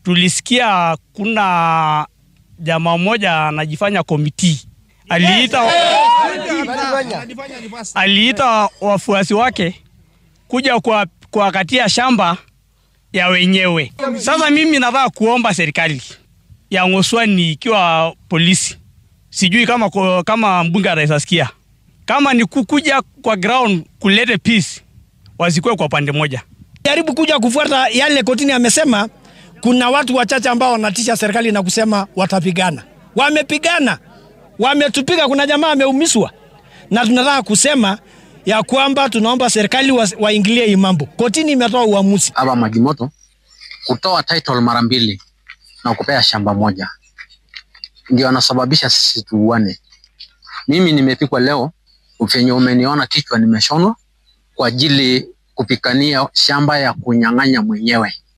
tulisikia kuna jamaa mmoja anajifanya komiti. Aliita wafuasi wake kuja kwa katia shamba ya wenyewe. Sasa mimi nataka kuomba serikali ya Ng'osuani ikiwa polisi. Sijui kama mbunge ataisikia. Kama ni kukuja kwa ground kulete peace, wasikwe kwa pande moja. Jaribu kuja kufuata yale kotini amesema. Kuna watu wachache ambao wanatisha serikali na kusema watapigana. Wamepigana. Wametupiga, kuna jamaa ameumiswa. Na tunataka kusema ya kwamba tunaomba serikali waingilie hii mambo. Kotini imetoa uamuzi. Aba Magimoto kutoa title mara mbili na kupea shamba moja ndio anasababisha sisi tuuane. Mimi nimepikwa leo, ufenye umeniona kichwa nimeshonwa kwa ajili kupikania shamba ya kunyang'anya mwenyewe.